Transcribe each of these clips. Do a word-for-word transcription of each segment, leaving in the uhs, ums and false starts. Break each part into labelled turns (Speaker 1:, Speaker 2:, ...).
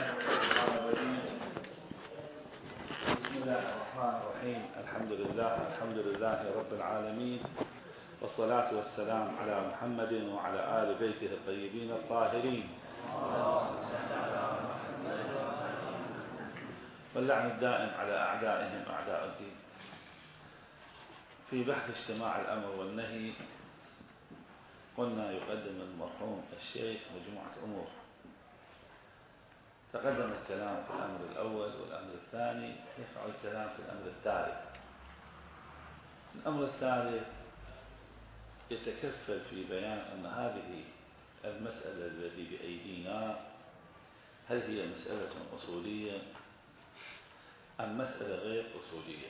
Speaker 1: بسم الله الرحمن الرحيم. الحمد لله الحمد لله رب العالمين، والصلاة والسلام على محمد وعلى آل بيته الطيبين الطاهرين، واللعن الدائم على أعدائهم أعداء الدين. في بحث اجتماع الأمر والنهي قلنا يقدم المرحوم الشيخ مجموعة أمور. تقدم الكلام في الأمر الأول والأمر الثاني، يقع الكلام في الأمر الثالث. الأمر الثالث يتكفل في بيان أن هذه المسألة التي بأيدينا هل هي مسألة أصولية أم مسألة غير أصولية.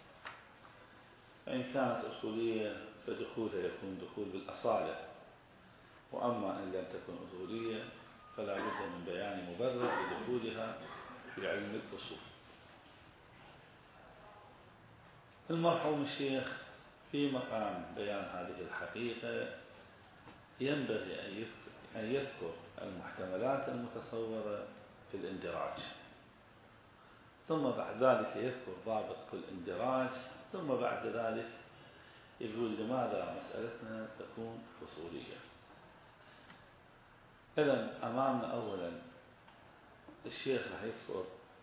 Speaker 1: فإن كانت أصولية فدخولها يكون دخول بالأصالة، وأما إن لم تكن أصولية فلا بد من بيان مبرر لدخولها في علم الأصول. المرحوم الشيخ في مقام بيان هذه الحقيقة ينبغي أن يذكر المحتملات المتصورة في الاندراج، ثم بعد ذلك يذكر ضابط كل اندراج، ثم بعد ذلك يقول لماذا مسألتنا تكون أصولية. إذن أمامنا أولا الشيخ راح يذكر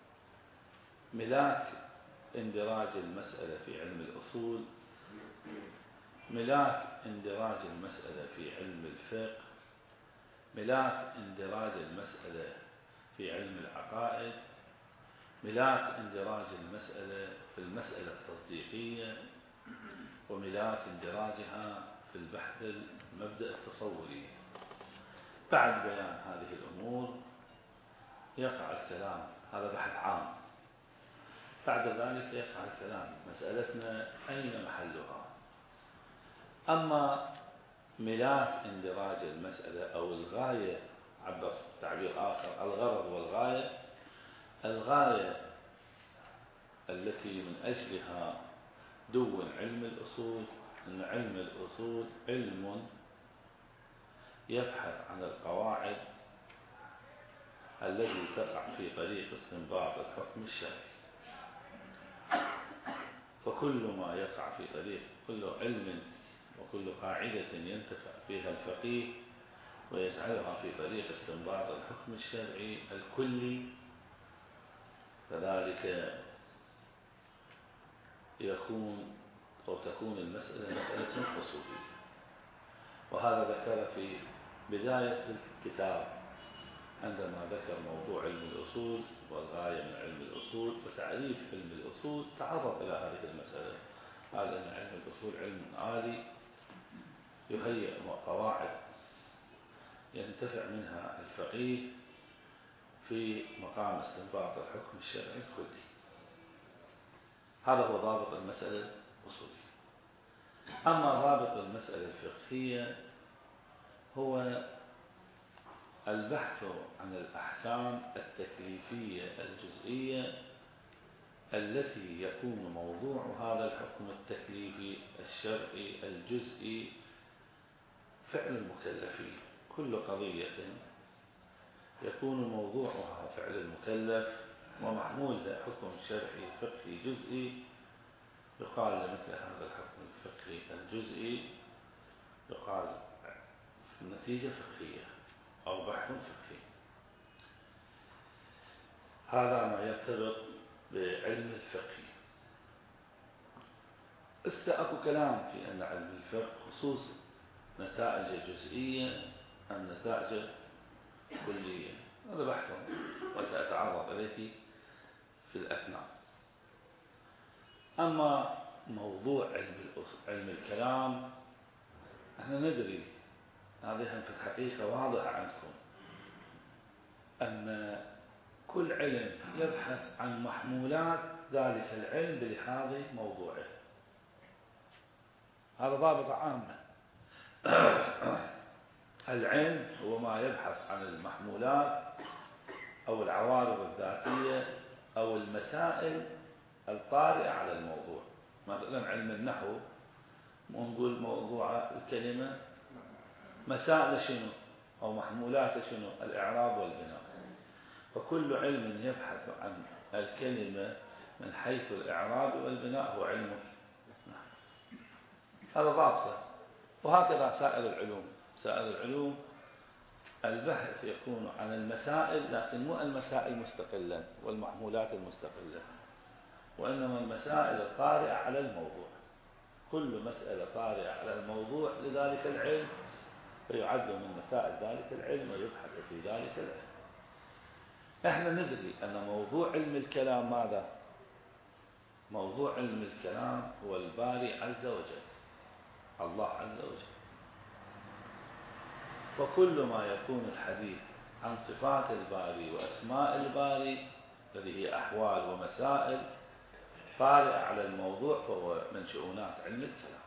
Speaker 1: ملاك اندراج المسألة في علم الأصول، ملاك اندراج المسألة في علم الفقه، ملاك اندراج المسألة في علم العقائد، ملاك اندراج المسألة في المسألة التصديقية، وملاك اندراجها في البحث المبدأ التصوري. بعد بيان هذه الأمور يقع الكلام، هذا بحث عام. بعد ذلك يقع الكلام مسألتنا أين محلها. أما ملاك اندراج المسألة أو الغاية، عبر تعبير آخر الغرض والغاية، الغاية التي من أجلها دون علم الأصول أن علم الأصول علم يبحث عن القواعد التي تقع في طريق استنباط الحكم الشرعي. فكل ما يقع في طريق، كل علم وكل قاعدة ينتفع فيها الفقيه ويجعلها في طريق استنباط الحكم الشرعي الكلي، فذلك يكون أو تكون المسألة مسألة أصولية. وهذا ذكر في بداية الكتاب عندما ذكر موضوع علم الأصول والغاية من علم الأصول وتعريف علم الأصول، تعرض إلى هذه المسألة. قال أن علم الأصول علم عالي يهيئ قواعد ينتفع منها الفقيه في مقام استنباط الحكم الشرعي الكلي. هذا هو ضابط المسألة الأصولية. أما ضابط المسألة الفقهية هو البحث عن الأحكام التكليفية الجزئية التي يكون موضوع هذا الحكم التكليفي الشرعي الجزئي فعل المكلفين. كل قضية يكون موضوعها فعل المكلف ومحمول حكم شرعي فقهي جزئي، يقال لمثل هذا الحكم الفقهي الجزئي يقال نتيجة فقهية أو بحث فقهي. هذا ما يرتبط بعلم الفقه. استأكو كلام في أن علم الفقه خصوص نتائج جزئية أم نتائج كلية، هذا بحث وسأتعرض إليه في الأثناء. أما موضوع علم, علم الكلام احنا ندري، هذه في الحقيقة واضح عندكم أن كل علم يبحث عن محمولات ذلك العلم بلحاظ موضوعه. هذا ضابط عام. العلم هو ما يبحث عن المحمولات أو العوارض الذاتية أو المسائل الطارئة على الموضوع. مثلا علم النحو ونقول موضوع الكلمة مسائل شنو أو محمولات شنو؟ الإعراب والبناء. فكل علم يبحث عن الكلمة من حيث الإعراب والبناء هو علم. هذا ضابطه. وهكذا سائر العلوم سائر العلوم البحث يكون عن المسائل، لكن مو المسائل مستقلا والمعمولات المستقلة، وإنما المسائل الطارئة على الموضوع. كل مسألة طارئة على الموضوع لذلك العلم فيعد من مسائل ذلك العلم ويبحث في ذلك العلم. احنا ندري أن موضوع علم الكلام ماذا؟ موضوع علم الكلام هو الباري عز وجل، الله عز وجل. فكل ما يكون الحديث عن صفات الباري وأسماء الباري الذي هي أحوال ومسائل طارئة على الموضوع فهو من شؤونات علم الكلام.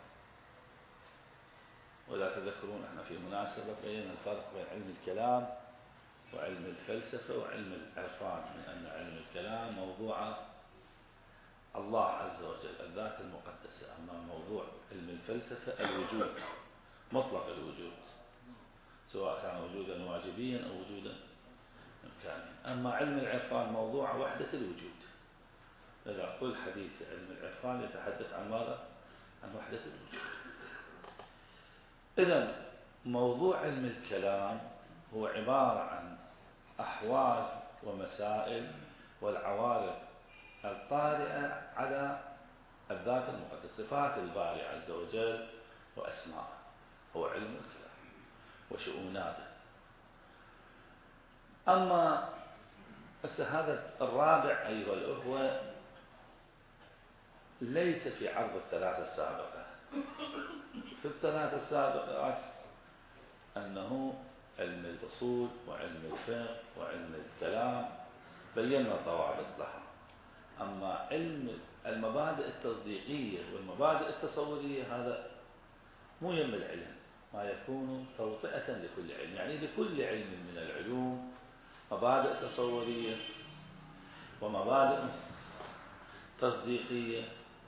Speaker 1: ولا تذكرون احنا في مناسبة بين الفرق بين علم الكلام وعلم الفلسفة وعلم العرفان، من أن علم الكلام موضوع الله عز وجل الذات المقدسة، أما موضوع علم الفلسفة الوجود مطلق الوجود، سواء كان وجودا واجبيا أو وجودا إمكانيا. أما علم العرفان موضوع وحدة الوجود. إذا كل حديث علم العرفان يتحدث عن ماذا؟ عن وحدة الوجود. إذن موضوع علم الكلام هو عبارة عن أحوال ومسائل والعوارض الطارئة على الذات المقدسة، صفات الباري عز وجل وأسماءه، هو علم الكلام وشؤوناته. أما هذا الرابع أيها الأخوة ليس في عرض الثلاثة السابقة. في الثلاثة السابقة أنه علم الأصول وعلم الفقه وعلم الكلام بينا ضوابط لها. أما علم المبادئ التصديقية والمبادئ التصورية هذا مو يم العلم، ما يكون توطئة لكل علم، يعني لكل علم من العلوم مبادئ تصورية ومبادئ تصديقية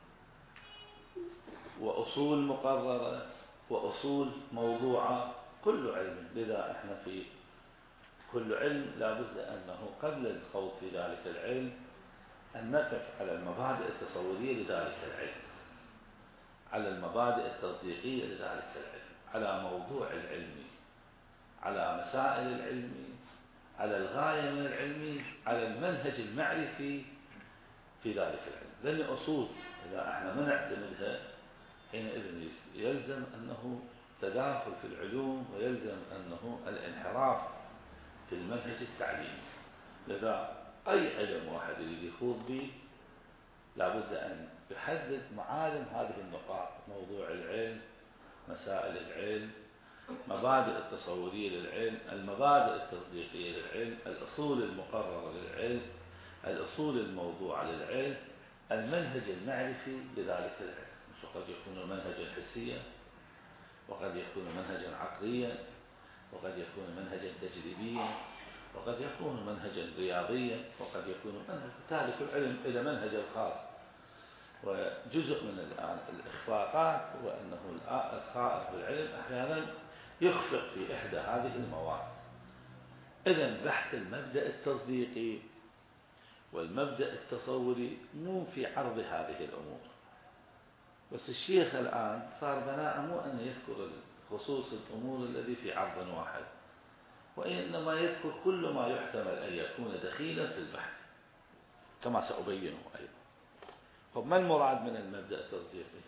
Speaker 1: وأصول مقررة وأصول موضوعة، كل علم. لذا احنا في كل علم لابد أنه قبل الخوض في ذلك العلم أن نقف على المبادئ التصورية لذلك العلم، على المبادئ التصديقية لذلك العلم، على موضوع العلم، على مسائل العلم، على الغاية من العلم، على المنهج المعرفي في ذلك العلم. لأن أصول إذا احنا ما نعتمدها حينئذ يلزم أنه تداخل في العلوم ويلزم أنه الانحراف في المنهج التعليمي. لذا أي علم واحد يريد يخوض به لابد أن يحدد معالم هذه النقاط: موضوع العلم، مسائل العلم، مبادئ التصورية للعلم، المبادئ التصديقية للعلم، الأصول المقررة للعلم، الأصول الموضوعة للعلم، المنهج المعرفي لذلك العلم. وقد يكون منهجا حسيا، وقد يكون منهجا عقليا، وقد يكون منهجا تجريبيا، وقد يكون منهجا رياضيا، وقد يكون منهج تالك العلم إلى منهج الخاص. وجزء من الإخفاقات هو أنه الخائف بالعلم أحيانا يخفق في إحدى هذه المواد. إذن بحث المبدأ التصديقي والمبدأ التصوري مو في عرض هذه الأمور. بس الشيخ الآن صار بناء مو أن يذكر خصوص الأمور الذي في عرض واحد، وإنما يذكر كل ما يحتمل أن يكون دخيلا في البحث كما سأبينه أيضا. طب ما المراد من المبدأ التصديقي؟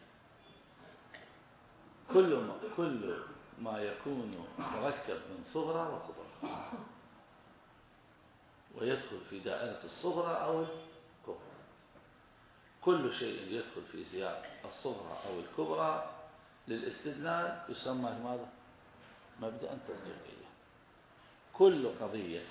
Speaker 1: كل ما, كل ما يكون مركب من صغرى وكبرى ويدخل في دائرة الصغرى أو الكبرى. كل شيء يدخل في سياق الصغرى أو الكبرى للاستدلال يسمى ماذا؟ مبدأ تصديقيا. كل قضية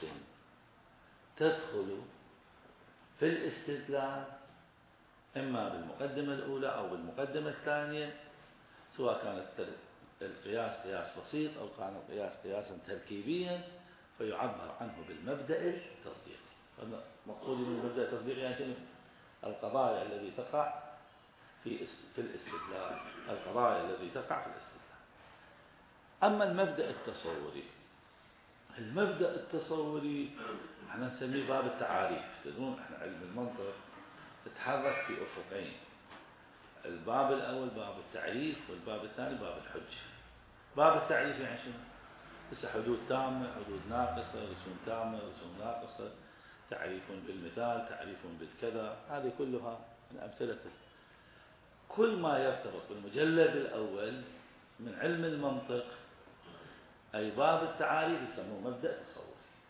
Speaker 1: تدخل في الاستدلال إما بالمقدمة الأولى أو بالمقدمة الثانية، سواء كانت القياس قياس بسيط أو كان القياس قياسا تركيبيا، فيعبر عنه بالمبدأ التصديقي. مقصود من المبدأ التصديقي يعني القضايا التي تقع في في الاستدلال، القضايا التي تقع في الاستدلال. أما المبدأ التصوري المبدأ التصوري احنا نسميه باب التعاريف. تدرون احنا علم المنطق تتحرك في أفقين، الباب الأول باب التعريف والباب الثاني باب الحجة. باب التعريف يعني شنو؟ لسه حدود تامة، حدود ناقصة، رسوم تامة، رسوم ناقصة، تعريف بالمثال، تعريف بالكذا، هذه كلها من أمثلة. كل ما يرتبط بالمجلد الأول من علم المنطق أي باب التعاريف يسموه مبدأ تصوري.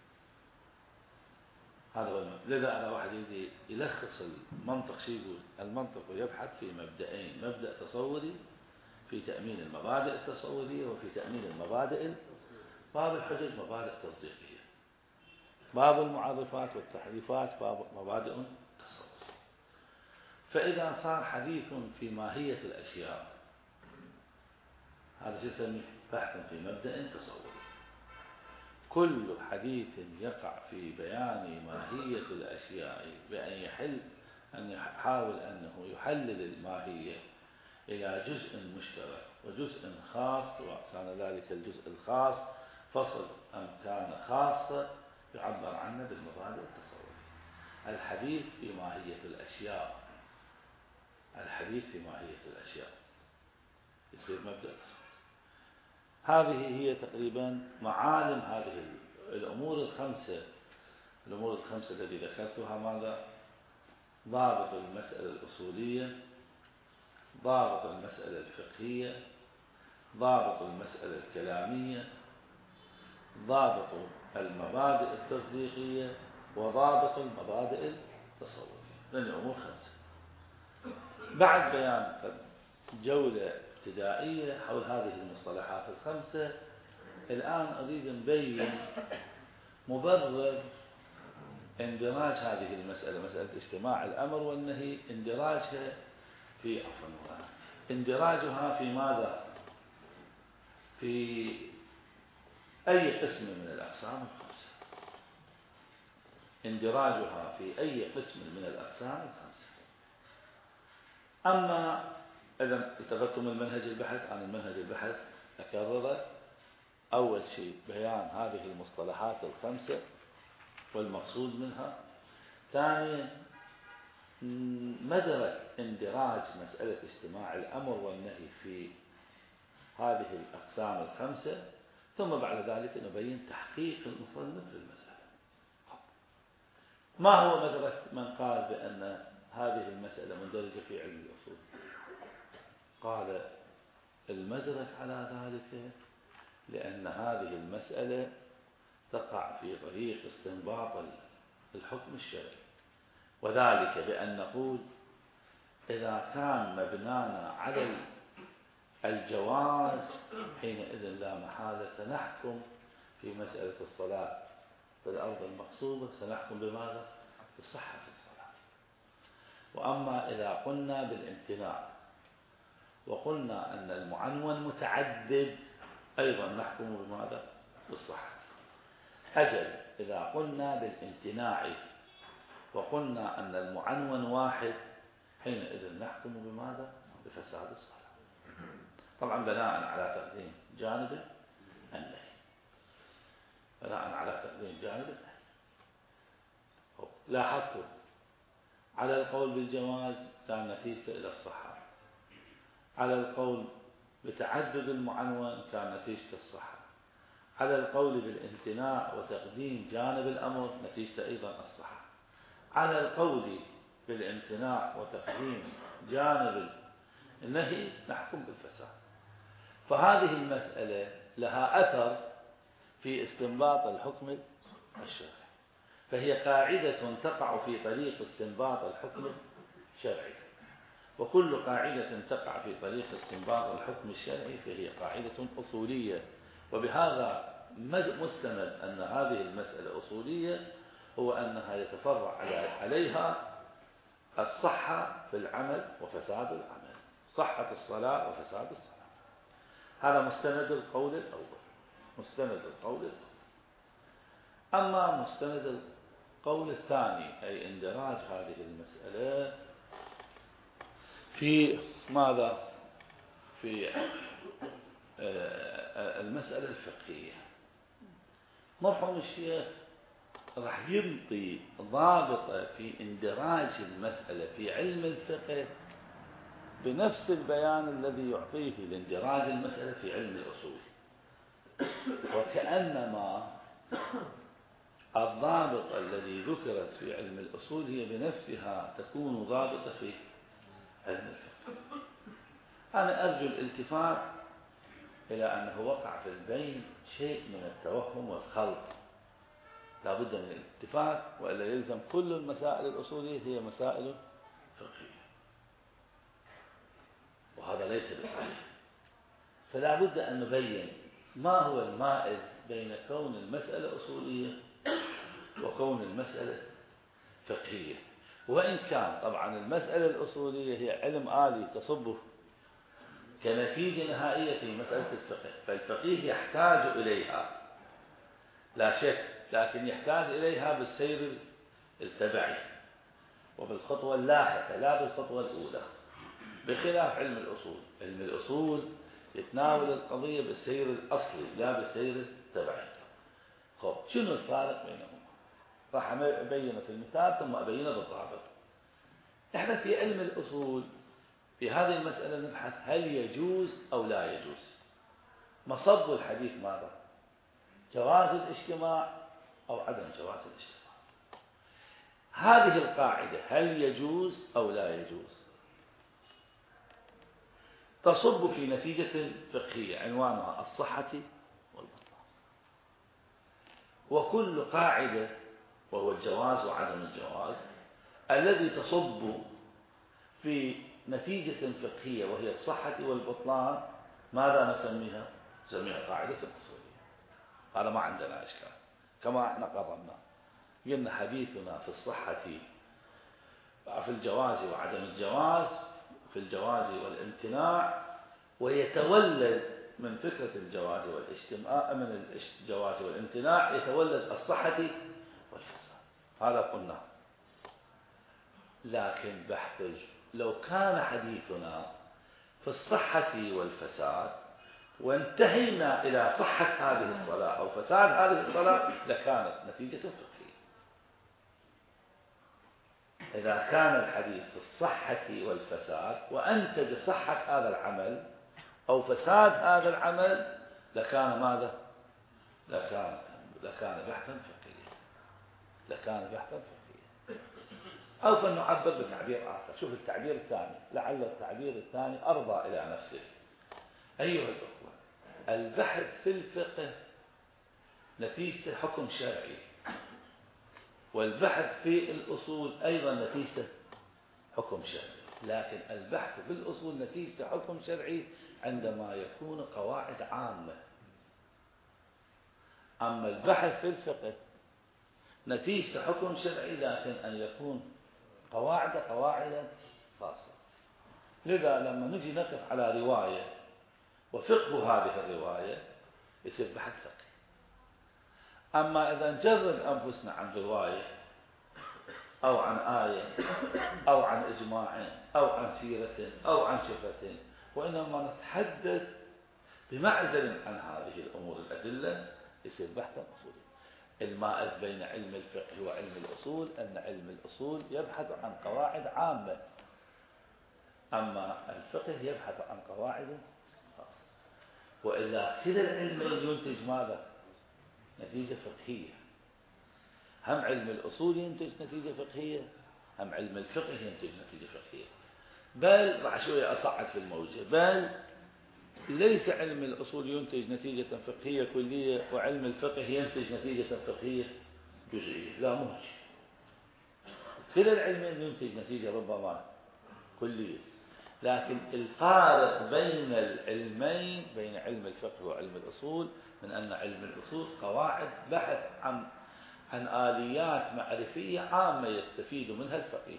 Speaker 1: هذا هو المبدأ. لذا أنا واحد يجي يلخص المنطق شيء يقول المنطق يبحث في مبدأين: مبدأ تصوري في تأمين المبادئ التصورية، وفي تأمين المبادئ. باب الحجج مبادئ تصديقية، باب المعرفات والتحريفات باب مبادئ تصورية. فإذا صار حديث في ماهية الأشياء هذا يسمى بحثا في مبدأ تصوري. كل حديث يقع في بيان ماهية الأشياء بأن يحل أن يحاول أنه يحلل الماهية إلى جزء مشترك وجزء خاص، سواء كان ذلك الجزء الخاص فصل أم كان خاصة، يعبر عنه بالمبادئ التصورية. الحديث في ماهية الأشياء، الحديث في ماهية الأشياء يصير مبدأ تصوري. هذه هي تقريبا معالم هذه الأمور الخمسة. الأمور الخمسة التي ذكرتها ماذا؟ ضابط المسألة الأصولية، ضابط المسألة الفقهية، ضابط المسألة الكلامية، ضابط المبادئ التصديقية، وضابط المبادئ التصورية. لأن أمور خمسة. بعد بيان جولة ابتدائية حول هذه المصطلحات الخمسة، الآن أريد نبين مبرر اندراج هذه المسألة، مسألة اجتماع الأمر والنهي، اندراجها في عفوا اندراجها في ماذا؟ في أي قسم من الأقسام الخمسة. اندراجها في أي قسم من الأقسام الخمسة. أما إذا التقطتم المنهج البحث عن المنهج البحث أكرره. أول شيء بيان هذه المصطلحات الخمسة والمقصود منها. ثانيا مدرك اندراج مسألة اجتماع الأمر والنهي في هذه الأقسام الخمسة. ثم بعد ذلك نبين تحقيق المصنف للمسألة. ما هو مدرك من قال بأن هذه المسألة مندرجة في علم الأصول؟ قال المدرك على ذلك لأن هذه المسألة تقع في طريق استنباط الحكم الشرعي، وذلك بأن نقول إذا كان مبنانا على الجواز حينئذ لا محالة سنحكم في مسألة الصلاة في الأرض المقصودة، سنحكم بماذا؟ بصحة الصلاة. وأما إذا قلنا بالامتناع وقلنا أن المعنون متعدد أيضا نحكم بماذا؟ بالصحة. أجل إذا قلنا بالامتناع وقلنا أن المعنون واحد حينئذ نحكم بماذا؟ بفساد الصلاة. طبعا بناء على تقديم جانب النهي، بناء على تقديم جانب النهي. لاحظتم على القول بالجواز كان نتيجة إلى الصحة، على القول بتعدد المعنون كان نتيجة الصحة، على القول بالامتناع وتقديم جانب الأمر نتيجة أيضا الصحة، على القول بالامتناع وتقديم جانب النهي نحكم بالفساد. فهذه المسألة لها أثر في استنباط الحكم الشرعي، فهي قاعدة تقع في طريق استنباط الحكم الشرعي، وكل قاعدة تقع في طريق استنباط الحكم الشرعي فهي قاعدة أصولية. وبهذا مستند أن هذه المسألة أصولية هو أنها يتفرع عليها الصحة في العمل وفساد العمل، صحة الصلاة وفساد الصلاة. هذا مستند القول الأول، مستند القول الأول. أما مستند القول الثاني أي اندراج هذه المسألة في ماذا؟ في المسألة الفقهية. مرحوم الشيخ راح ينطي ضابطة في اندراج المسألة في علم الفقه بنفس البيان الذي يعطيه لاندراج المسألة في علم الأصول، وكأنما الضابطة الذي ذكرت في علم الأصول هي بنفسها تكون ضابطة في علم الفقه. أنا أرجو الالتفات إلى أنه وقع في البين شيء من التوهم والخلط، لا بد من الالتفات، وإلا يلزم كل المسائل الأصولية هي مسائل فقهية، وهذا ليس بصحيح. فلا بد أن نبين ما هو المائز بين كون المسألة أصولية وكون المسألة فقهية. وإن كان طبعا المسألة الأصولية هي علم آلي تصب كنتيجة نهائية في مسألة الفقه، فالفقيه يحتاج إليها لا شك، لكن يحتاج إليها بالسير التبعي وبالخطوة اللاحقة لا بالخطوة الأولى، بخلاف علم الأصول. علم الأصول يتناول القضية بالسير الأصلي لا بالسير التبعي. خب شنو الفارق بينهما؟ راح أبين في المثال ثم أبين بالضابط. نحن في علم الأصول في هذه المسألة نبحث هل يجوز أو لا يجوز. مصب الحديث ماذا؟ جواز الاجتماع أو عدم جواز الاجتماع. هذه القاعدة هل يجوز أو لا يجوز تصب في نتيجة فقهية عنوانها الصحة والبطلان، وكل قاعدة وهو الجواز وعدم الجواز الذي تصب في نتيجة فقهية وهي الصحة والبطلان ماذا نسميها؟ نسميها قاعدة أصولية. هذا ما عندنا إشكال. كما احنا قررنا قلنا حديثنا في الصحة في الجواز وعدم الجواز، في الجواز والامتناع، ويتولد من فكرة الجواز والاجتماع من الجواز والامتناع يتولد الصحة والفساد. هذا قلنا. لكن بحث لو كان حديثنا في الصحة والفساد وانتهينا إلى صحة هذه الصلاة أو فساد هذه الصلاة لكانت نتيجة فقهية. إذا كان الحديث في الصحة والفساد وأنتج صحة هذا العمل أو فساد هذا العمل لكان ماذا؟ لكان لكان بحثا فقهيا. لكان بحثا فقهيا. أو فلنعبر بتعبير آخر. شوف التعبير الثاني، لعل التعبير الثاني أرضى إلى نفسه. أيها الأخوة، البحث في الفقه نتيجة حكم شرعي، والبحث في الأصول أيضا نتيجة حكم شرعي. لكن البحث في الأصول نتيجة حكم شرعي عندما يكون قواعد عامة. أما البحث في الفقه نتيجة حكم شرعي لكن أن يكون قواعد قواعد خاصة. لذا لما نجي نقف على رواية وفقه هذه الرواية يصير بحث فقهي. أما إذا نجرد أنفسنا عن رواية أو عن آية أو عن إجماع أو عن سيرة أو عن شفرة، وإنما نتحدث بمعزل عن هذه الأمور الأدلة، يصير بحثا أصولي. المائز بين علم الفقه وعلم الأصول أن علم الأصول يبحث عن قواعد عامة، أما الفقه يبحث عن قواعد خاصة. وإلا كلا العلمين ينتج ماذا؟ نتيجة فقهية. هم علم الأصول ينتج نتيجة فقهية، هم علم الفقه ينتج نتيجة فقهية. بل راح شوية أصعد في الموجة، بل ليس علم الأصول ينتج نتيجة فقهية كلية وعلم الفقه ينتج نتيجة فقهية جزئية، لا مهج. كلا العلمين ينتج نتيجة ربما كلية، لكن الفارق بين العلمين بين علم الفقه وعلم الأصول من أن علم الأصول قواعد بحث عن عن آليات معرفية عامة يستفيد منها الفقيه،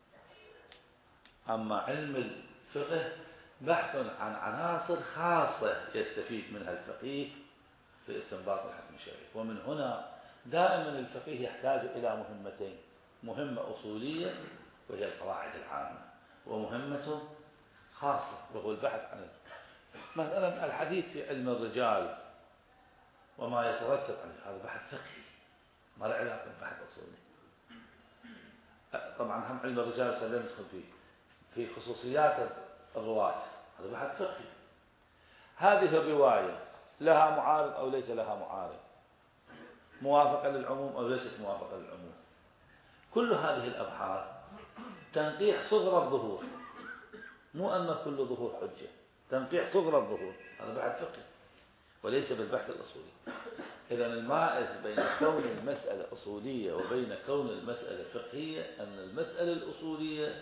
Speaker 1: أما علم الفقه بحث عن عناصر خاصة يستفيد منها الفقيه في استنباط الحكم الشرعي. ومن هنا دائما الفقيه يحتاج إلى مهمتين: مهمة أصولية وهي القواعد العامة، ومهمة خاصة وهو البحث عن مثلا الحديث في علم الرجال وما يترتب عليه، هذا بحث فقهي ما له علاقة ببحث أصولي. طبعا هم علم الرجال سلم يدخل فيه في خصوصيات الرواة، هذا بحث فقهي. هذه الرواية لها معارض أو ليس لها معارض، موافقة للعموم أو ليست موافقة للعموم، كل هذه الأبحاث تنقيح صغر الظهور، مو أن كل ظهور حجة، تنقيح صغر الظهور، هذا بحث فقهي وليس بالبحث الأصولي. إذن المائز بين كون المسألة أصولية وبين كون المسألة فقهية أن المسألة الأصولية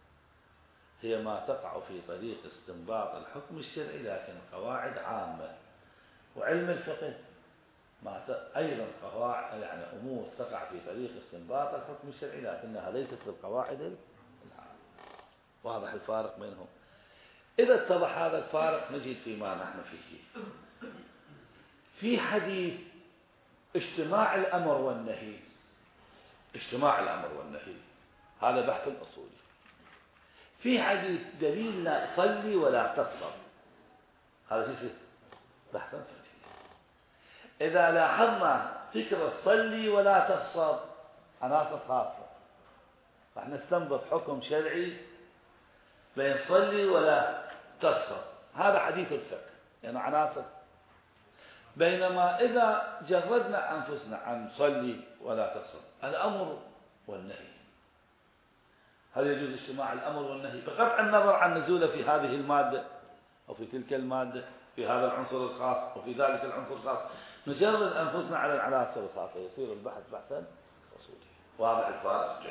Speaker 1: هي ما تقع في طريق استنباط الحكم الشرعي لكن قواعد عامة، وعلم الفقه ما أيضا قواعد يعني أمور تقع في طريق استنباط الحكم الشرعي لكنها ليست بالقواعد العامة. واضح الفارق بينهم؟ إذا اتضح هذا الفارق نجد فيما نحن فيه. في حديث اجتماع الأمر والنهي، اجتماع الأمر والنهي هذا بحث أصولي. في حديث دليل لا صلي ولا تقصر، هذا شيء بحث فقهي. إذا لاحظنا فكرة صلي ولا تقصر عناصر خاصة، راح نستنبط حكم شرعي بين صلي ولا تقصر، هذا حديث الفقه يعني عناصر. بينما إذا جردنا أنفسنا عن صلي ولا تقصر الأمر والنهي، هل يجوز اجتماع الأمر والنهي بقطع النظر عن نزوله في هذه المادة أو في تلك المادة، في هذا العنصر الخاص وفي ذلك العنصر الخاص، نجرد أنفسنا على العناصر الخاصة يصير البحث بحثا أصولي. واضح الفارق؟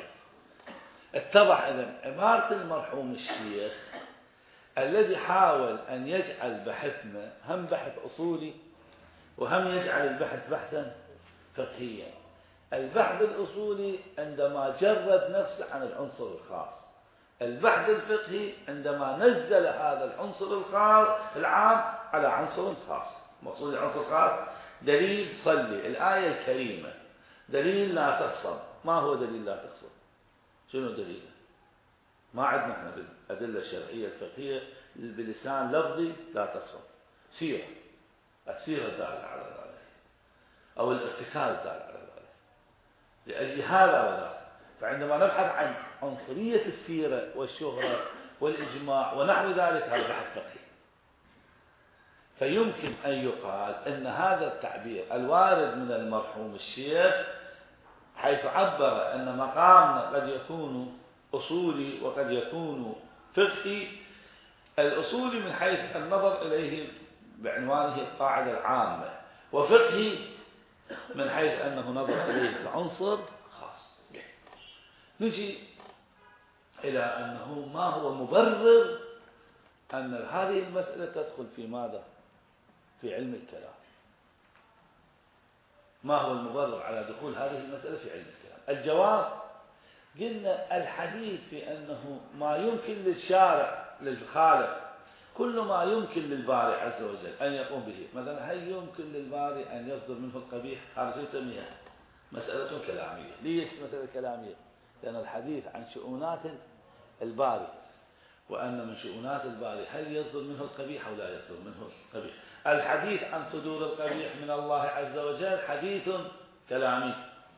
Speaker 1: اتضح إذن عبارة المرحوم الشيخ الذي حاول أن يجعل بحثنا هم بحث أصولي وهم يجعل البحث بحثا فقهيا. البحث الأصولي عندما جرد نفسه عن العنصر الخاص، البحث الفقهي عندما نزل هذا العنصر الخاص العام على عنصر خاص. مقصود العنصر الخاص دليل صلي، الآية الكريمة دليل لا تقصر، ما هو دليل لا تقصر؟ شنو دليله؟ ما عندنا احنا بالأدلة الشرعية الفقهية بلسان لفظي لا تقصر، سيرة، السيرة دالة على ذلك أو الارتكاز دالة على ذلك، لأجل هذا وذاك. فعندما نبحث عن عنصرية السيرة والشهرة والإجماع ونحو ذلك هذا بحث فقهي. فيمكن أن يقال أن هذا التعبير الوارد من المرحوم الشيخ حيث عبر أن مقامنا قد يكون أصولي وقد يكون فقهي، الأصولي من حيث النظر إليه بعنوانه القاعدة العامة، وفقهي من حيث أنه نظر إليه كعنصر خاص. نجي إلى أنه ما هو مبرر أن هذه المسألة تدخل في ماذا؟ في علم الكلام. ما هو المبرر على دخول هذه المسألة في علم الكلام؟ الجواب قلنا الحديث في أنه ما يمكن للشارع للخالق كل ما يمكن للباري عز وجل أن يقوم به. مثلا هل يمكن للباري أن يصدر منه القبيح؟ هذا شو يسميها؟ مسألة كلامية. ليش مسألة كلامية؟ لأن الحديث عن شؤونات الباري، وأن من شؤونات الباري هل يصدر منه القبيح أو لا يصدر منه القبيح. الحديث عن صدور القبيح من الله عز وجل حديث كلامي.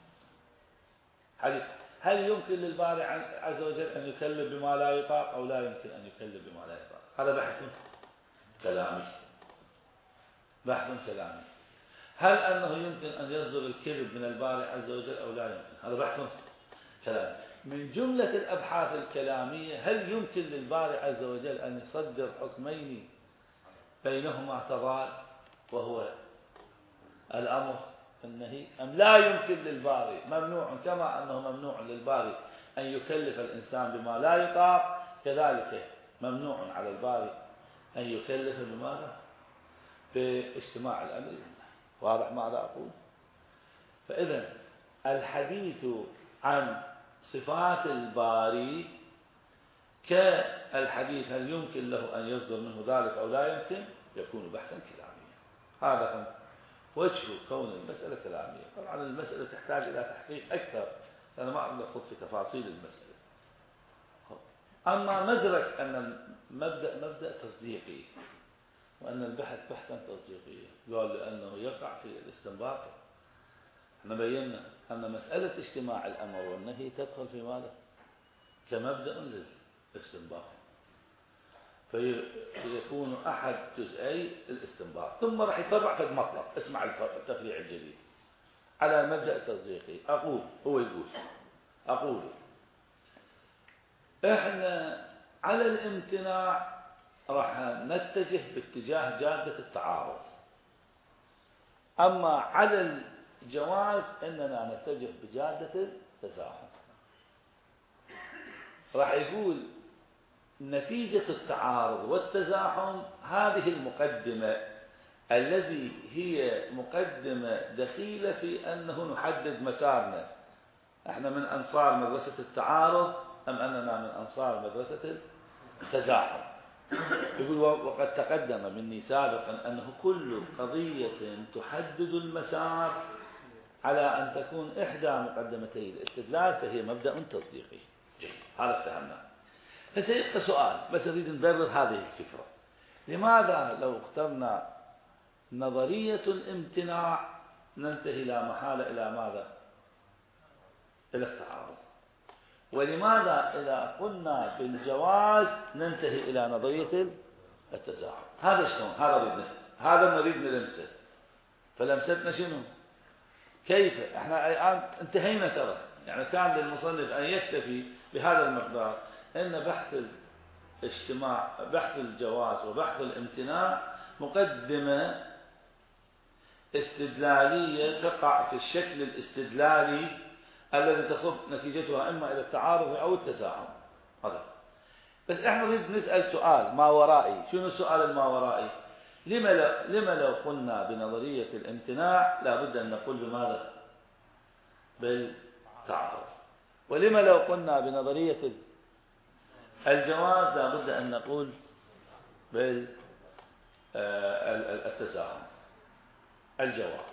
Speaker 1: حديث هل يمكن للباري عز وجل أن يكلم بما لا يطاق أو لا يمكن أن يكلم بما لا يطاق؟ هذا بحث كلامي، بحث كلامي. هل أنه يمكن أن يصدر الكذب من الباري عز وجل أو لا يمكن؟ هذا بحث كلامي. من جملة الأبحاث الكلامية هل يمكن للباري عز وجل أن يصدر حكمين بينهما تضاد وهو الأمر النهي، أم لا يمكن للباري؟ ممنوع كما أنه ممنوع للباري أن يكلف الإنسان بما لا يطاق، كذلك ممنوع على الباري أن يكلف بماذا؟ باجتماع الأمر. واضح ماذا أقول؟ فإذا الحديث عن صفات الباري كالحديث هل يمكن له أن يصدر منه ذلك أو لا يمكن يكون بحثا كلاميا. هذا هم وجه كون المسألة كلامية. طبعا المسألة تحتاج إلى تحقيق أكثر، أنا ما أقدر أخذ في تفاصيل المسألة. أما مدرك أن المبدأ مبدأ تصديقي، وأن البحث بحثا تصديقيا. قال لأنه يقع في الاستنباط. احنا بينا أن مسألة اجتماع الأمر والنهي تدخل في ماذا؟ كمبدأ للاستنباط، فيكون أحد جزئي الاستنباط، ثم راح يفرع في المطلق. اسمع التفريع الجديد على مبدأ تصديقي. أقول هو يقول أقول إحنا على الامتناع راح نتجه باتجاه جادة التعارض، أما على الجواز إننا نتجه بجادة التزاحم. راح يقول نتيجة التعارض والتزاحم هذه المقدمة الذي هي مقدمة دخيلة في أنه نحدد مسارنا. احنا من أنصار مدرسة التعارض أم أننا من أنصار مدرسة التزاحم؟ يقول وقد تقدم مني سابقا أنه كل قضية تحدد المسار على أن تكون إحدى مقدمتي الاستدلال فهي مبدأ تصديقي. هذا فهمنا. فسيبقى سؤال، بس أريد نبرر هذه الفكرة. لماذا لو اخترنا نظرية الامتناع ننتهي لا محالة إلى ماذا؟ إلى التعارض. ولماذا إذا قلنا بالجواز ننتهي إلى نظرية التزاحم؟ هذا شلون؟ هذا نريد هذا نريد نلمسه. فلمستنا شنو؟ كيف؟ احنا الآن انتهينا ترى، يعني كان للمصنف أن يكتفي بهذا المقدار، أن بحث الاجتماع، بحث الجواز وبحث الامتناع مقدمة استدلالية تقع في الشكل الاستدلالي الذي تصب نتيجتها إما إلى التعارض أو التزاحم. هذا بس احنا نريد نسأل سؤال ما ورائي. شنو السؤال الما ورائي؟ لما لو, لما لو قلنا بنظرية الامتناع لابد أن نقول بماذا؟ بالتعارض. ولما لو قلنا بنظرية الجواز لابد أن نقول بالتزاحم. الجواب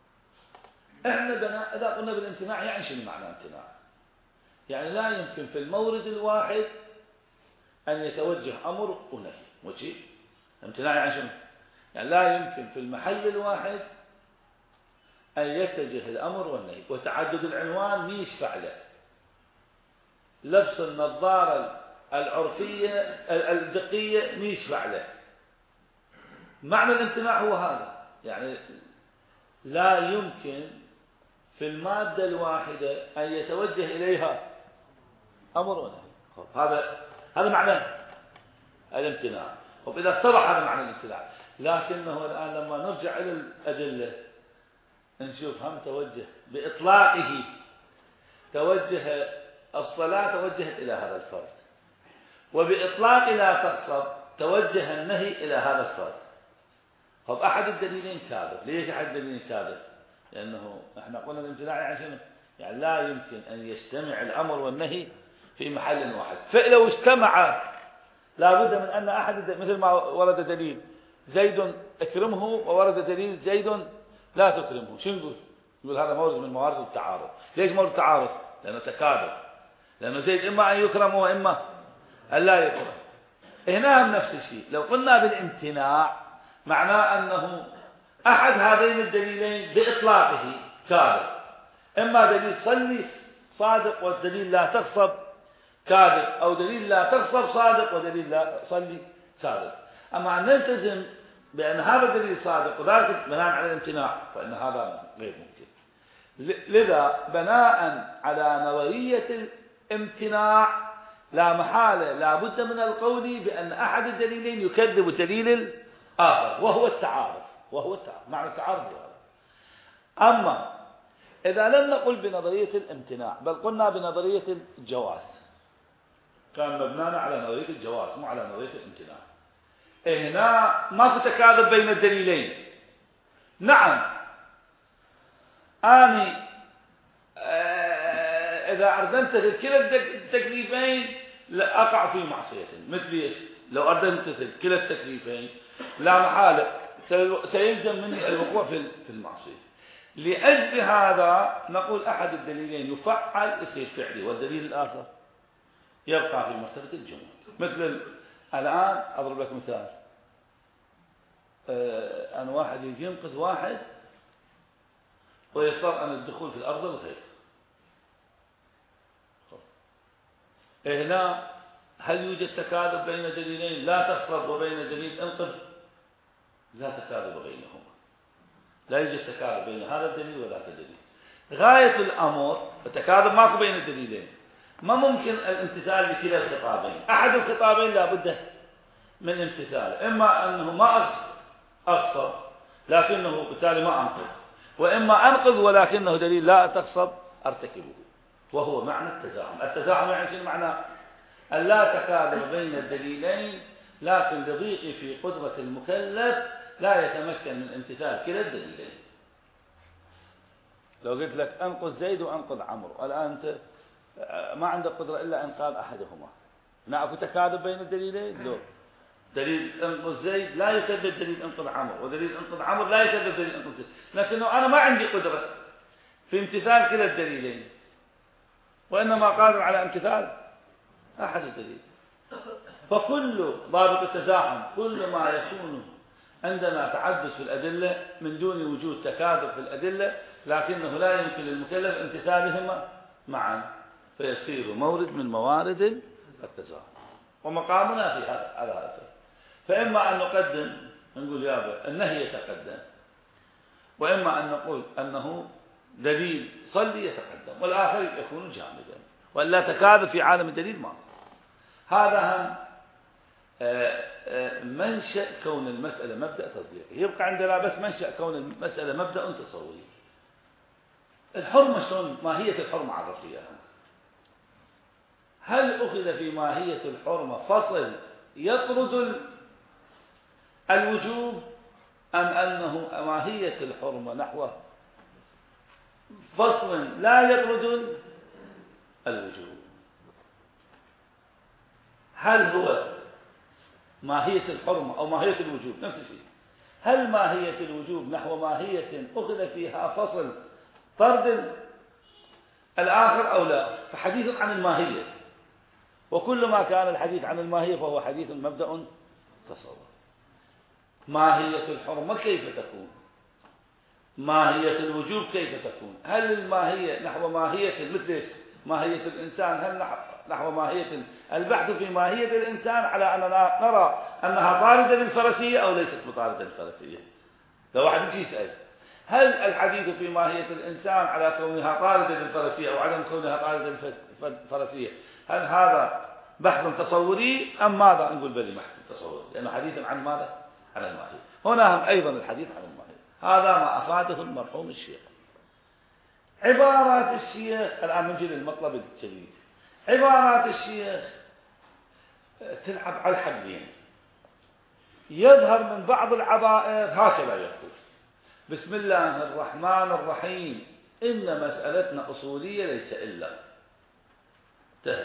Speaker 1: احنا بنا إذا قلنا بالامتناع يعني شنو معنى امتناع؟ يعني لا يمكن في المورد الواحد أن يتوجه أمر ونهي. وشي امتناع يعني شنو؟ يعني لا يمكن في المحل الواحد أن يتجه الأمر والنهي. وتعدد العنوان مش فعله. لبس النظارة العرفية الدقية مش فعله. معنى الامتناع هو هذا، يعني لا يمكن في المادة الواحدة أن يتوجه إليها أمر ونهي. هذا هذا معنى الامتناع. وإذا اتضح هذا معنى الامتناع، لكنه الآن لما نرجع إلى الأدلة نشوف هم توجه بإطلاقه، توجه الصلاة توجهت إلى هذا الفرد، وبإطلاق لا تغصب توجه النهي إلى هذا الفرد. طب أحد الدليلين كاذب. ليش أحد الدليلين كاذب؟ لأنه احنا قلنا الامتناع يعني شنو؟ يعني لا يمكن أن يجتمع الأمر والنهي في محل واحد. فلو اجتمع لابد من أن أحد مثل ما ورد دليل زيد اكرمه، وورد دليل زيد لا تكرمه. شنو نقول؟ يقول هذا مورد من موارد التعارض. ليش مورد التعارض؟ لأنه تكاذب. لأنه زيد إما أن يكرم وإما أن لا يكرم. هنا هم نفس الشيء. لو قلنا بالامتناع معناه أنه أحد هذين الدليلين بإطلاقه كاذب. إما دليل صلي صادق والدليل لا تغصب كاذب، أو دليل لا تغصب صادق ودليل لا صلي كاذب. أما أن نلتزم بأن هذا دليل صادق وذلك بناء على الامتناع فإن هذا غير ممكن. لذا بناء على نظرية الامتناع لا محالة لا بد من القول بأن أحد الدليلين يكذب الدليل الآخر وهو التعارض. وهو التعارض معنى التعارض هذا. أما إذا لم نقل بنظرية الامتناع بل قلنا بنظرية الجواز، كان مبنانا على نظرية الجواز مو على نظرية الامتناع. هنا ما في تكاذب بين الدليلين. نعم أني إذا أردمت كلا التكليفين أقع في معصية. مثل إيش؟ لو أردمت كلا التكليفين لا محالة سيلزم مني الوقوع في المعصية. لأجل هذا نقول أحد الدليلين يفعل يصير فعلي، والدليل الآخر يبقى في مرتبة الجمود. مثل الآن أضرب لك مثال. أن واحد يجي ينقذ واحد ويضطر أن الدخول في الأرض الغير. هنا هل يوجد تكاذب بين دليلين لا تخصب وبين دليل انقذ؟ لا تكاذب بينهما، لا يوجد تكاذب بين هذا الدليل وذاك الدليل. غاية الأمر التكاذب ماكو بين الدليلين، ما ممكن الامتثال لكلا الخطابين. أحد الخطابين لا بد من امتثاله، إما أنه ما أخصب لكنه بالتالي ما أنقذ، وإما أنقذ ولكنه دليل لا تخصب أرتكبه، وهو معنى التزاحم. التزاحم يعني شنو معنى؟ أن لا تكاذب بين الدليلين، لكن لضيق في قدرة المكلف لا يتمكن من امتثال كلا الدليلين. لو قلت لك أنقذ زيد وأنقذ عمرو، الآن أنت ما عندك قدرة إلا إنقاذ أحدهما، هناك تكاذب بين الدليلين؟ لا، دليل انقذ زيد لا يكذب دليل انقذ عمرو، ودليل انقذ عمرو لا يكذب دليل انقذ زيد، لكنه أنا ما عندي قدرة في امتثال كلا الدليلين، وإنما قادر على امتثال أحد الدليل. فكل ضابط التزاحم كل ما يكون عندنا تعدد في الأدلة من دون وجود تكاذب في الأدلة، لكنه لا يمكن للمكلف امتثالهما معا، فيصير مورد من موارد التزاحم. ومقامنا في هذا على هذا، فإما أن نقدم نقول يابا النهي يتقدم، وإما أن نقول أنه دليل صلي يتقدم، والآخر يكون جامدا، ولا تكاذب في عالم الدليل ما. هذا هم منشأ كون المسألة مبدأ تصديقي. يبقى عندنا بس منشأ كون المسألة مبدأ تصوري. الحرمة شلون؟ ماهية الحرمة عرفيها. هل أخذ في ماهية الحرمة فصل يطرد الوجوب، أم أنه ماهية الحرمة نحو فصل لا يطرد الوجوب؟ هل هو ماهية الحرمة أو ماهية الوجوب نفس الشيء؟ هل ماهية الوجوب نحو ماهية أخذ فيها فصل طرد الآخر أو لا؟ فحديث عن الماهية، وكل ما كان الحديث عن الماهية فهو حديث مبدأ تصور. ماهية الحرمة كيف تكون؟ ماهية الوجوب كيف تكون؟ هل الماهية نحو ماهية مثل ماهية الإنسان؟ هل نحو ماهية البحث في ماهية الإنسان على أننا نرى أنها طاردة للفرسية أو ليست بطاردة للفرسية؟ لو واحد يجي يسأل هل الحديث في ماهية الإنسان على كونها طاردة للفرسية أو عدم كونها طاردة للفرسية، هل هذا بحث تصوري أم ماذا؟ نقول بل بحث تصوري، لأنه حديث عن ماذا؟ عن الماهية. هنا هم أيضا الحديث عن الماهية. هذا ما أفاده المرحوم الشيخ. عبارات الشيخ الآن نجي للمطلب الجديد. عبارات الشيخ تلعب على الحدين. يظهر من بعض العبائر هكذا يقول: بسم الله الرحمن الرحيم، إن مسألتنا أصولية ليس إلا انتهى.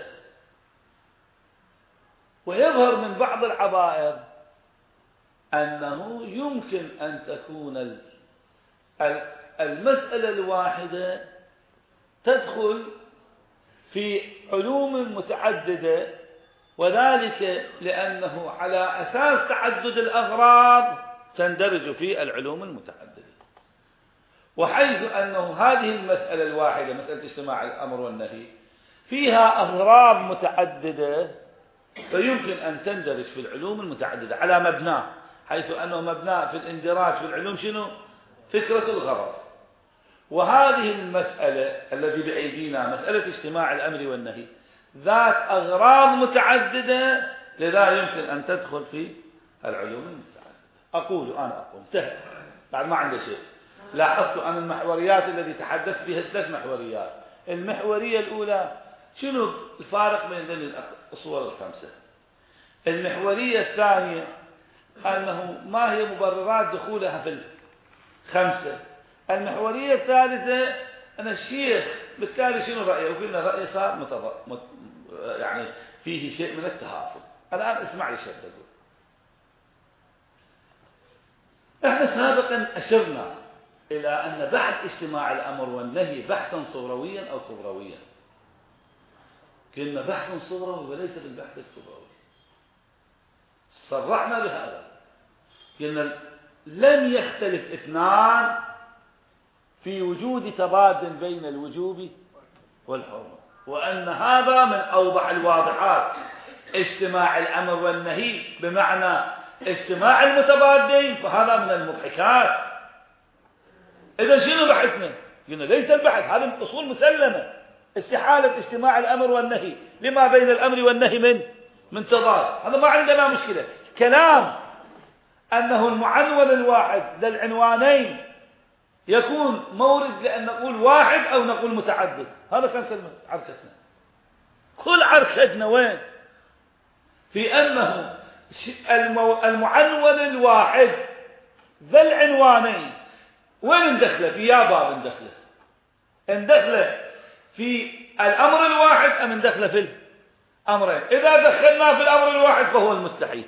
Speaker 1: ويظهر من بعض العبائر أنه يمكن أن تكون المسألة الواحدة تدخل في علوم متعددة، وذلك لأنه على أساس تعدد الأغراض تندرج في العلوم المتعددة. وحيث أنه هذه المسألة الواحدة مسألة اجتماع الأمر والنهي فيها أغراض متعددة، فيمكن أن تندرج في العلوم المتعددة على مبناه، حيث أنه مبناه في الاندراج في العلوم شنو؟ فكرة الغرض. وهذه المسألة التي بأيدينا مسألة اجتماع الأمر والنهي ذات أغراض متعددة، لذا يمكن أن تدخل في العلوم المتعددة. أقول أنا أقول انتهى، بعد ما عندي شيء. لاحظت أن المحوريات التي تحدثت فيها ثلاث محوريات. المحورية الأولى شنو الفارق بين ذنب الصور الخمسة؟ المحورية الثانية أنه ما هي مبررات دخولها في الخمسة؟ المحورية الثالثة أن الشيخ بالتالي شنو رأيه؟ وقلنا رأيه صار متض... مت... يعني فيه شيء من التهافت. الآن اسمع لي شيء تقول. احنا سابقا أشرنا إلى أن بحث اجتماع الأمر والنهي بحثا صورويا أو كبرويا. قلنا بحث صوروي وليس بالبحث الكبروي. صرحنا بهذا. قلنا
Speaker 2: لم يختلف اثنان في وجود تضاد بين الوجوب والحرمة، وأن هذا من أوضح الواضحات، اجتماع الأمر والنهي بمعنى اجتماع المتضادين، فهذا من المضحكات. إذا شنو بحثنا؟ قلنا ليس البحث، هذه الأصول مسلمة، استحالة اجتماع الأمر والنهي لما بين الأمر والنهي من من تضاد، هذا ما عندنا مشكلة. كلام أنه المعنون الواحد للعنوانين يكون مورد لأن نقول واحد أو نقول متعدد، هذا كان كلمة عركتنا. كل عركتنا وين؟ في أنه المعنون الواحد ذا العنوانين وين ندخله؟ في يا باب ندخله، ندخله في الأمر الواحد أم ندخله في الأمرين؟ إذا دخلنا في الأمر الواحد فهو المستحيل،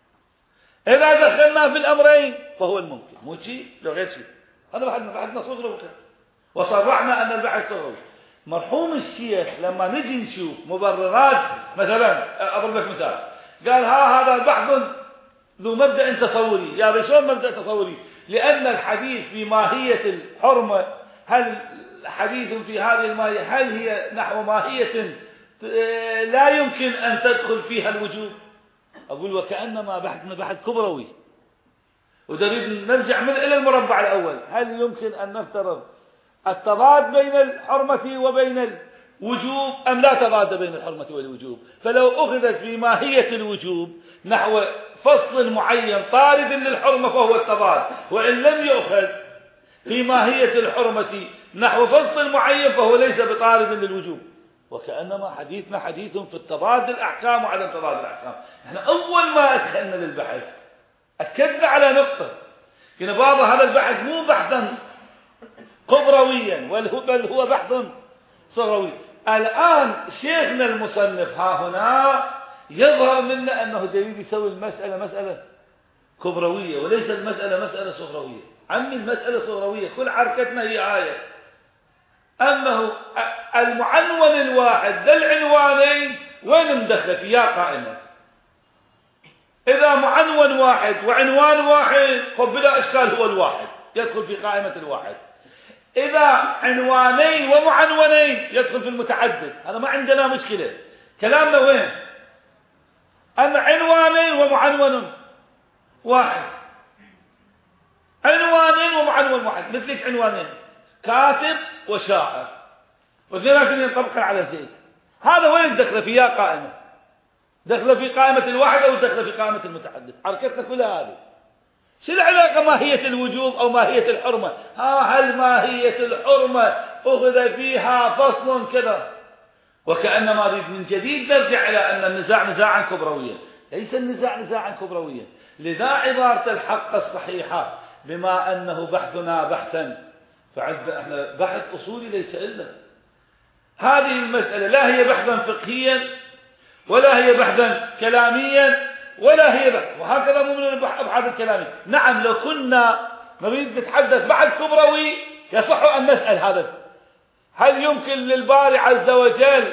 Speaker 2: إذا دخلنا في الأمرين فهو الممكن، مو شيء لو غير شيء. هذا بحثنا بحثنا صغرى، وصرحنا أن البحث صغرى. مرحوم الشيخ لما نجي نشوف مبررات، مثلا أضرب لك مثال، قال ها هذا البحث ذو مبدأ تصوري. يا شلون مبدأ تصوري؟ لأن الحديث في ماهية الحرمة، هل حديث في هذه الماهية هل هي نحو ماهية لا يمكن أن تدخل فيها الوجوب؟ أقول وكأنما بحثنا بحث كبروي، ونريد نرجع من إلى المربع الأول، هل يمكن أن نفترض التضاد بين الحرمة وبين الوجوب أم لا تضاد بين الحرمة والوجوب؟ فلو أخذت في ماهية الوجوب نحو فصل معين طارد للحرمة فهو التضاد، وإن لم يؤخذ في ماهية الحرمة نحو فصل معين فهو ليس بطارد للوجوب. وكأنما حديثنا حديث في التضاد الأحكام وعدم تضاد الأحكام. احنا أول ما أدخلنا للبحث أكدنا على نقطة، قلنا بعض هذا البحث مو بحثا كبرويا بل هو بحث صغروي. الآن شيخنا المصنف ها هنا يظهر منا أنه يريد يسوي المسألة مسألة كبروية وليس المسألة مسألة صغروية. عمي المسألة صغروية، كل حركتنا هي آية، أنه المعنون الواحد ذا العنوانين وين مدخل في يا قائمة؟ إذا معنون واحد وعنوان واحد فبلا إشكال هو الواحد يدخل في قائمة الواحد. إذا عنوانين ومعنونين يدخل في المتعدد، هذا ما عندنا مشكلة. كلامنا وين؟ أن عنوانين ومعنون واحد، عنوانين ومعنون واحد. مثل إيش عنوانين؟ كاتب وشاعر، واثنين ينطبقان على زيد. هذا وين دخل في يا قائمة؟ دخل في قائمة الواحد أو دخل في قائمة المتعدد؟ حركتنا كلها هذه. شو العلاقة ماهية الوجوب أو ماهية الحرمة؟ ها هل ماهية الحرمة أخذ فيها فصل كذا؟ وكأنما نريد من جديد نرجع إلى أن النزاع نزاعا كبرويا. ليس النزاع نزاعا كبرويا. لذا عبارة الحق الصحيحة بما أنه بحثنا بحثا فعندنا احنا بحث أصولي ليس إلا هذه المسألة، لا هي بحثا فقهيا ولا هي بحثا كلاميا ولا هي بحث، وهكذا مو من الأبحاث الكلامية. نعم لو كنا نريد نتحدث بحث كبروي يصح أن نسأل هذا، هل يمكن للباري عز وجل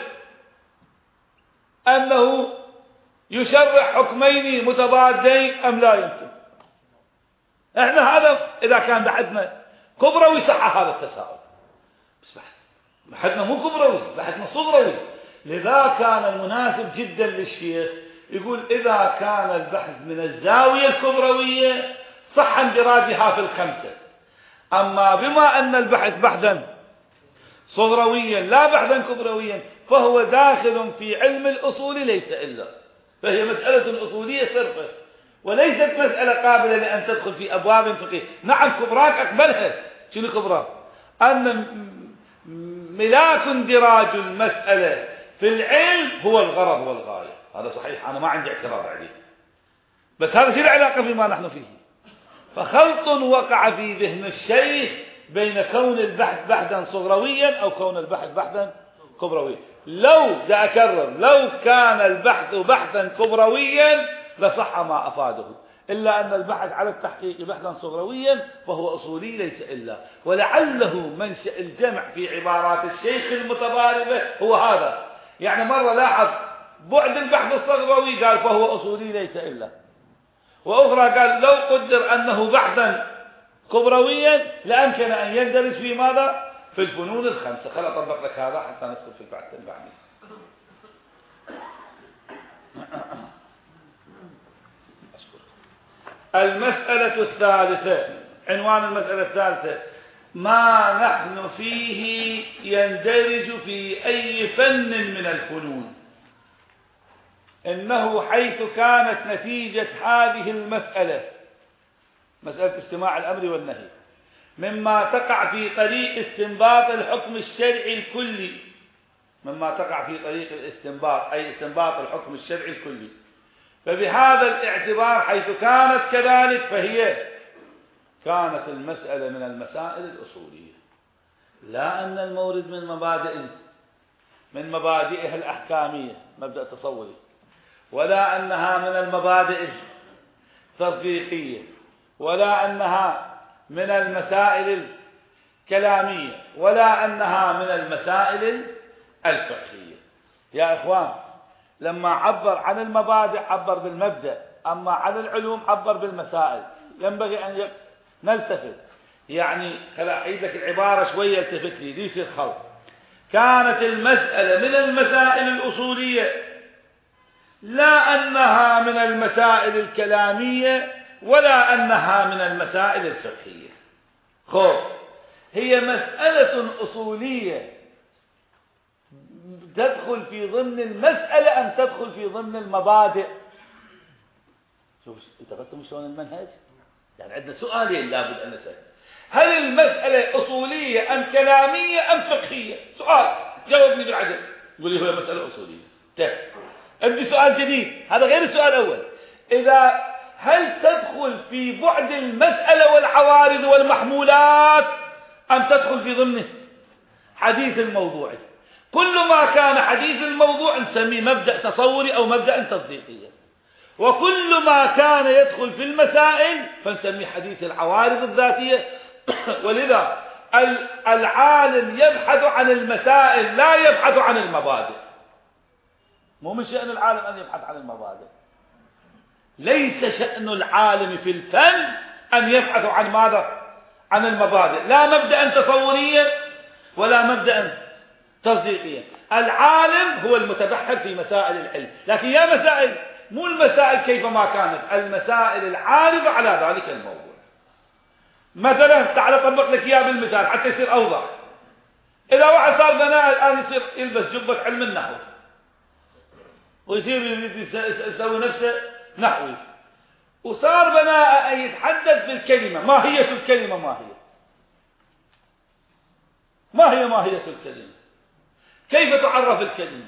Speaker 2: أنه يشرع حكمين متضادين أم لا يمكن؟ احنا هذا إذا كان بحثنا كبروي صح هذا التساؤل، بس بحثنا مو كبروي، بحثنا صغروي. لذا كان المناسب جدا للشيخ يقول إذا كان البحث من الزاوية الكبروية صح اندراجها في الخمسة، أما بما أن البحث بحثا صغرويا لا بحثا كبرويا فهو داخل في علم الأصول ليس إلا، فهي مسألة أصولية صرفة وليست مسألة قابلة لأن تدخل في أبواب فقهية. نعم كبراك أقبلها. شنو كبراك؟ أن ملاك اندراج المسألة في العلم هو الغرض والغاية، هذا صحيح، أنا ما عندي اعتراض عليه، بس هذا شيء العلاقة فيما نحن فيه. فخلط وقع في ذهن الشيخ بين كون البحث بحثا صغرويا أو كون البحث بحثا كبرويا. لو دا أكرر لو كان البحث بحثا كبرويا لصح ما أفاده، إلا أن البحث على التحقيق بحثا صغرويا فهو أصولي ليس إلا، ولعله منشأ الجمع في عبارات الشيخ المتضاربة هو هذا. يعني مرة لاحظ بعد البحث الصغروي قال فهو أصولي ليس إلا، وأخرى قال لو قدر أنه بحثا كبرويا لأمكن أن يندرج في ماذا؟ في الفنون الخمسة. خل أطبق لك هذا حتى ندخل في البحث البعدي. المسألة الثالثة، عنوان المسألة الثالثة: ما نحن فيه يندرج في أي فن من الفنون. إنه حيث كانت نتيجة هذه المسألة، مسألة استماع الأمر والنهي، مما تقع في طريق استنباط الحكم الشرعي الكلي، مما تقع في طريق الاستنباط أي استنباط الحكم الشرعي الكلي، فبهذا الاعتبار حيث كانت كذلك فهي كانت المسألة من المسائل الأصولية، لا أن المورد من مبادئ من مبادئها الأحكامية مبدأ تصوري، ولا أنها من المبادئ التصديقية، ولا أنها من المسائل الكلامية، ولا أنها من المسائل الفقهية. يا إخوان، لما عبر عن المبادئ عبر بالمبدأ، أما عن العلوم عبر بالمسائل. ينبغي أن نلتفت، يعني خلا أعيد لك العبارة شوية التفت لي دي يصير خلط. كانت المسألة من المسائل الأصولية، لا أنها من المسائل الكلامية، ولا أنها من المسائل الفقهية. خب هي مسألة أصولية تدخل في ضمن المسألة أم تدخل في ضمن المبادئ؟ شوف اتفقتم شلون المنهج؟ يعني عندنا سؤالين لابد أن نسأل: هل المسألة أصولية أم كلامية أم فقهية؟ سؤال جاوبني بالعجل. قول لي هو مسألة أصولية. طيب عندي سؤال جديد، هذا غير السؤال الأول. إذا هل تدخل في بعد المسألة والعوارض والمحمولات أم تدخل في ضمنه حديث الموضوع؟ كل ما كان حديث الموضوع نسميه مبدأ تصوري أو مبدأ تصديقي، وكل ما كان يدخل في المسائل فنسميه حديث العوارض الذاتية. ولذا العالم يبحث عن المسائل لا يبحث عن المبادئ. مو من شأن العالم أن يبحث عن المبادئ، ليس شأن العالم في الفن أن يبحث عن ماذا؟ عن المبادئ، لا مبدأ تصوريا ولا مبدأ تصديقيا. العالم هو المتبحر في مسائل العلم، لكن يا مسائل مو المسائل كيفما كانت، المسائل العارضة على ذلك الموضوع. مثلا تعال أطبق لك إياه بالمثال حتى يصير أوضح. إذا واحد صار بناء الآن يصير يلبس جبة علم النحو ويصير يسوي نفسه نحوي، وصار بناء أن يتحدث بالكلمة، ماهية الكلمة ما هي؟ ما هي ماهية الكلمة؟ كيف تعرف الكلمة؟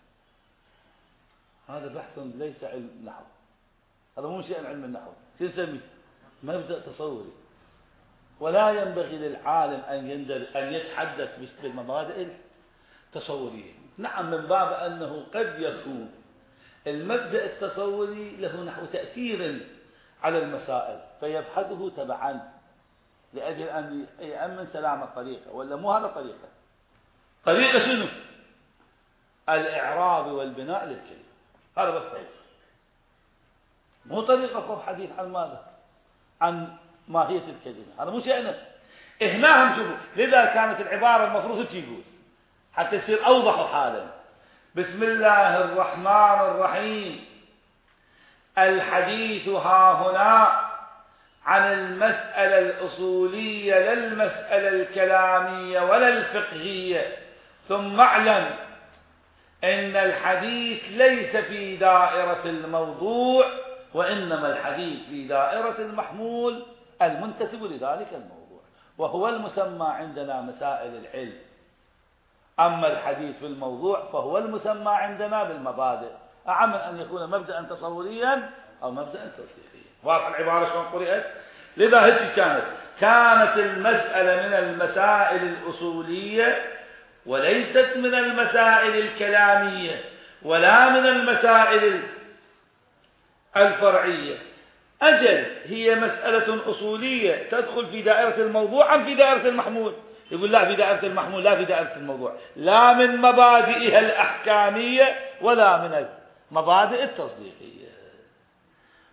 Speaker 2: هذا بحث ليس علم نحو، هذا مو شيء علم النحو، شو نسميه؟ مبدأ تصوري. ولا ينبغي للعالم أن يندر أن يتحدث بالمبادئ التصورية. نعم، من باب أنه قد يكون المبدأ التصوري له نحو تأثير على المسائل فيبحثه تبعا لأجل أن يأمن سلام الطريقة، ولا مو هذا طريقة. طريقة شنو؟ الإعراب والبناء للكلمة، هذا بس طريقة، مو طريقة خب حديث عن ماذا؟ عن ماهية الكلمة، هذا مو شيئنا. هنا هم شوفوا، لذا كانت العبارة المفروض تقول حتى يصير أوضح حالا: بسم الله الرحمن الرحيم، الحديث ها هنا عن المسألة الأصولية لا المسألة الكلامية ولا الفقهية، ثم اعلم إن الحديث ليس في دائرة الموضوع، وإنما الحديث في دائرة المحمول المنتسب لذلك الموضوع، وهو المسمى عندنا مسائل العلم. أما الحديث في الموضوع فهو المسمى عندنا بالمبادئ، أعم من أن يكون مبدأ تصوريا أو مبدأ تصديقيا. واضح العبارة شلون قرأت؟ لذا هيك كانت كانت المسألة من المسائل الأصولية وليست من المسائل الكلامية ولا من المسائل الفرعية. أجل هي مسألة أصولية تدخل في دائرة الموضوع أم في دائرة المحمول؟ يقول لا، في دائرة المحمول لا في دائرة الموضوع، لا من مبادئها الأحكامية ولا من المبادئ التصديقية.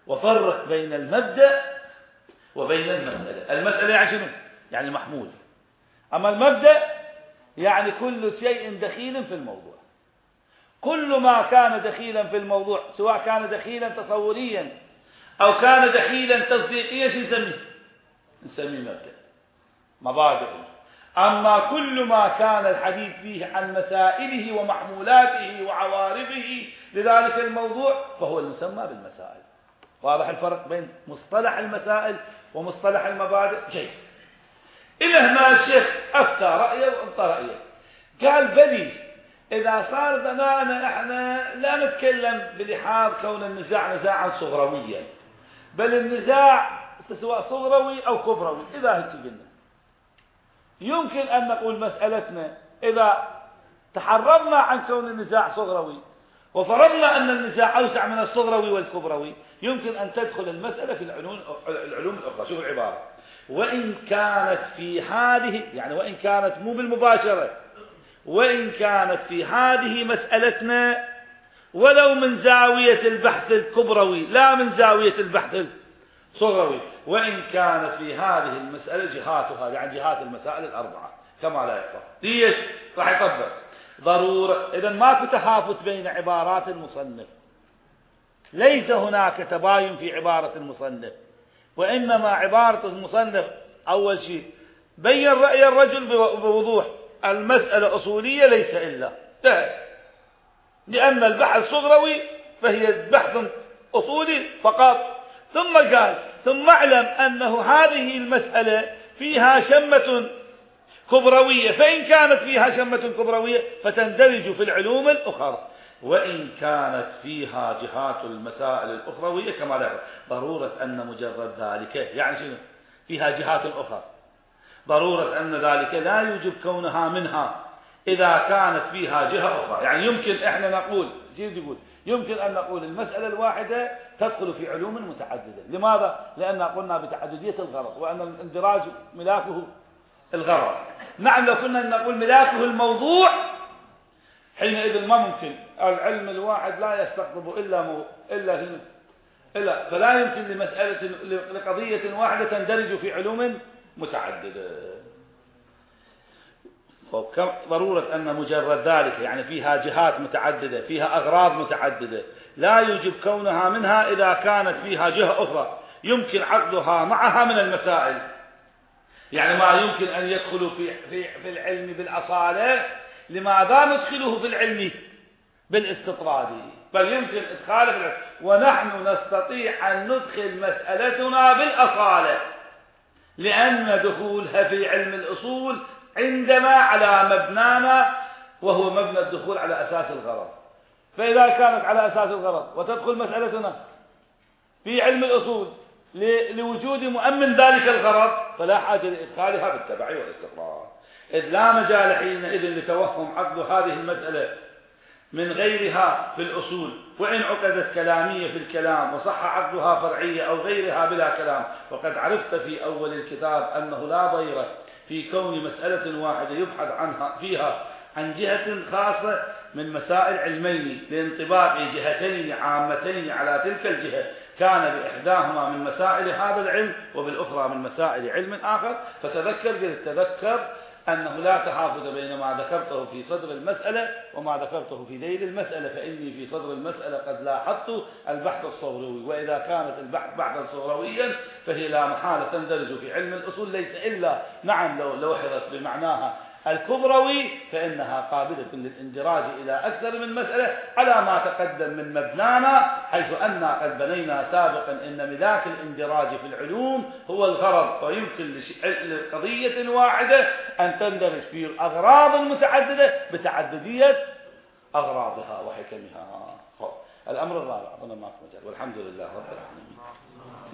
Speaker 2: وفرق بين المبدأ وبين المسألة. المسألة يعني شنو؟ يعني محمول. أما المبدأ يعني كل شيء دخيل في الموضوع. كل ما كان دخيلا في الموضوع سواء كان دخيلا تصوريا أو كان دخيلا تصديقيا شو نسميه؟ نسميه مبدأ مبادئ. أما كل ما كان الحديث فيه عن مسائله ومحمولاته وعوارضه لذلك الموضوع فهو المسمى بالمسائل. واضح الفرق بين مصطلح المسائل ومصطلح المبادئ؟ جيد. إله ما الشيخ أفتى رأيه وأنطى رأيه، قال بلي إذا صار بنانا احنا لا نتكلم بلحاظ كون النزاع نزاعا صغرويا، بل النزاع سواء صغروي أو كبروي. إذا هيك قلنا يمكن أن نقول مسألتنا إذا تحررنا عن كون النزاع صغروي وفرضنا أن النزاع أوسع من الصغروي والكبروي، يمكن أن تدخل المسألة في العلوم العلوم الأخرى. شوف العبارة: وإن كانت في هذه، يعني وإن كانت مو بالمباشرة، وإن كانت في هذه مسألتنا ولو من زاوية البحث الكبروي لا من زاوية البحث الصغروي، وإن كانت في هذه المسألة جهاتها، يعني جهات المسائل الأربعة كما لا يخفى. ليش؟ راح يطبق ضرورة. إذا ماكو تخافت بين عبارات المصنف، ليس هناك تباين في عبارة المصنف، وإنما عبارة المصنف أول شيء بين رأي الرجل بوضوح: المسألة أصولية ليس إلا ده، لأن البحث صغروي فهي بحث أصولي فقط. ثم قال: ثم اعلم أنه هذه المسألة فيها شمة كبروية، فإن كانت فيها شمة كبروية فتندرج في العلوم الأخرى، وإن كانت فيها جهات المسائل الأخروية كما لا. ضرورة أن مجرد ذلك يعني شنو؟ فيها جهات أخرى. ضرورة أن ذلك لا يوجب كونها منها إذا كانت فيها جهة أخرى. يعني يمكن إحنا نقول يقول يمكن أن نقول المسألة الواحدة تدخل في علوم متعددة. لماذا؟ لأن قلنا بتعددية الغرض، وأن الاندراج ملاكه الغرض. نعم، لو كنا نقول ملاكه الموضوع حينئذ ما ممكن. العلم الواحد لا يستقطب إلا مو... إلا إلا فلا يمكن لمسألة لقضية واحدة تندرج في علوم متعددة. ضرورة أن مجرد ذلك يعني فيها جهات متعددة، فيها أغراض متعددة، لا يوجب كونها منها إذا كانت فيها جهة أخرى يمكن عقدها معها من المسائل. يعني ما يمكن أن يدخلوا في في في العلم بالأصالة، لماذا ندخله في العلم بالاستطراد؟ بل يمكن إدخاله في العلم، ونحن نستطيع أن ندخل مسألتنا بالأصالة، لأن دخولها في علم الأصول عندما على مبنانا، وهو مبنى الدخول على أساس الغرض. فإذا كانت على أساس الغرض وتدخل مسألتنا في علم الأصول لوجود مؤمن ذلك الغرض، فلا حاجة لإدخالها بالتبع والاستقرار، إذ لا مجال حينئذ لتوهم عقد هذه المسألة من غيرها في الأصول، وإن عقدت كلامية في الكلام وصح عقدها فرعية أو غيرها بلا كلام. وقد عرفت في أول الكتاب أنه لا ضير في كون مسألة واحدة يبحث عنها فيها عن جهة خاصة من مسائل علمين لانطباق جهتين عامتين على تلك الجهة، كان بإحداهما من مسائل هذا العلم وبالأخرى من مسائل علم آخر. فتذكر تذكر أنه لا تحافظ بين ما ذكرته في صدر المسألة وما ذكرته في ذيل المسألة، فإني في صدر المسألة قد لاحظت البحث الصغروي، وإذا كانت البحث بحثا صغرويا فهي لا محالة تندرج في علم الأصول، ليس إلا نعم لو لوحظت بمعناها الكبروي فإنها قابلة للاندراج إلى أكثر من مسألة على ما تقدم من مبنانا، حيث أننا قد بنينا سابقا أن ملاك الاندراج في العلوم هو الغرض، ويمكن لقضية واحدة أن تندرج في الأغراض المتعددة بتعددية أغراضها وحكمها. الأمر الرابع، والحمد لله رب العالمين.